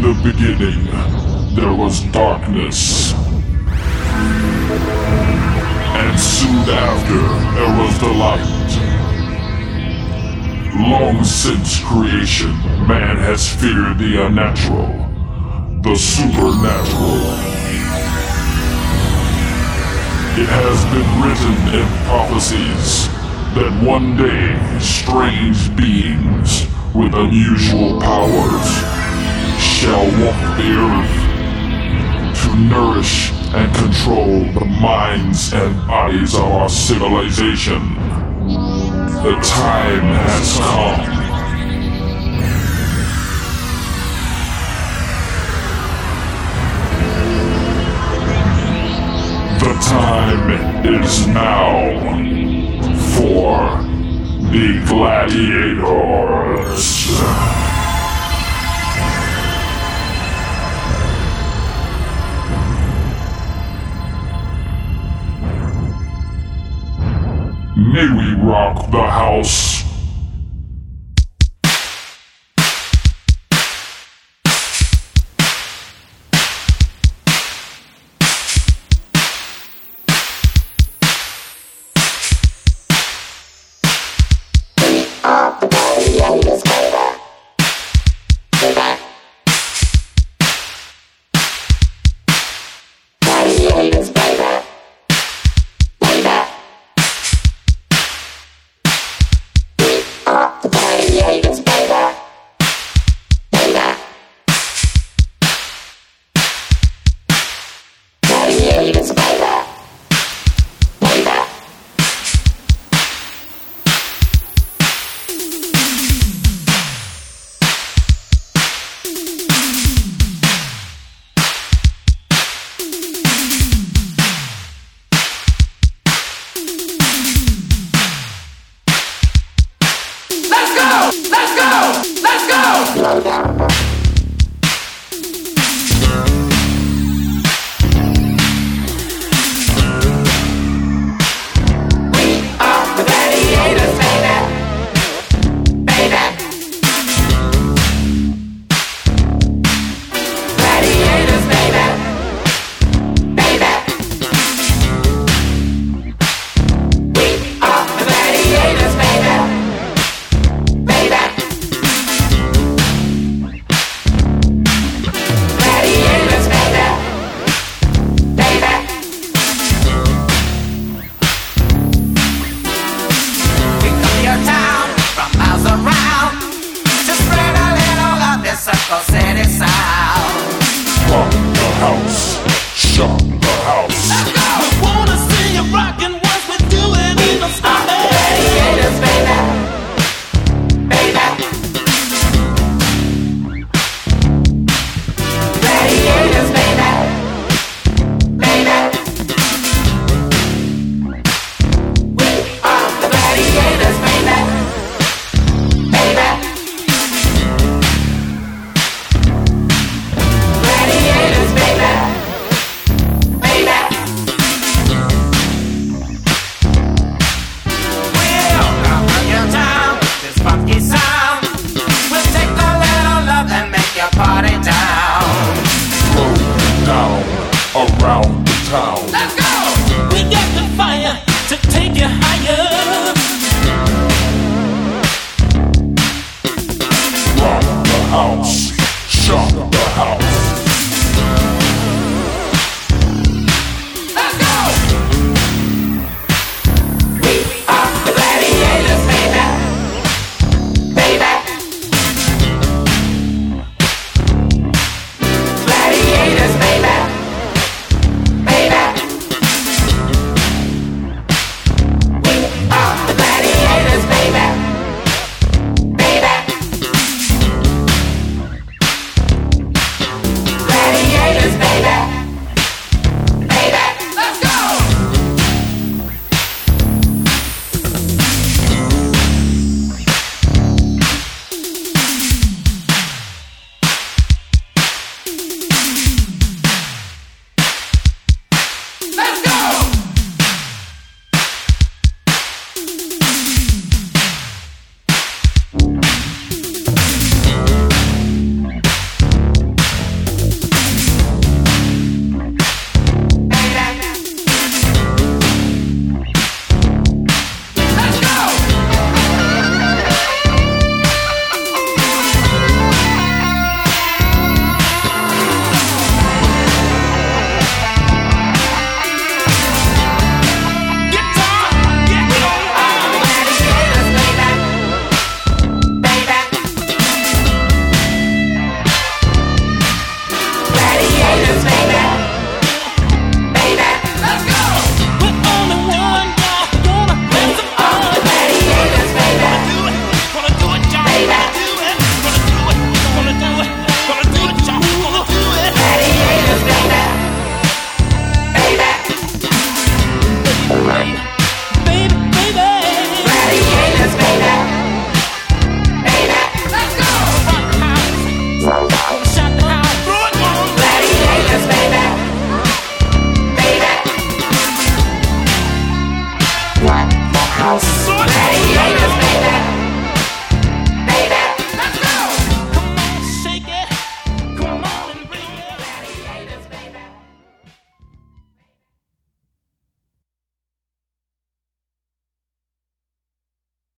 the beginning, there was darkness. And soon after, there was the light. Long since creation, man has feared the unnatural, the supernatural. It has been written in prophecies that one day strange beings with unusual powers shall walk the earth to nourish and control the minds and bodies of our civilization. The time has come. The time is now for the gladiators. May we rock the house? Let's go! Let's go! Let's go!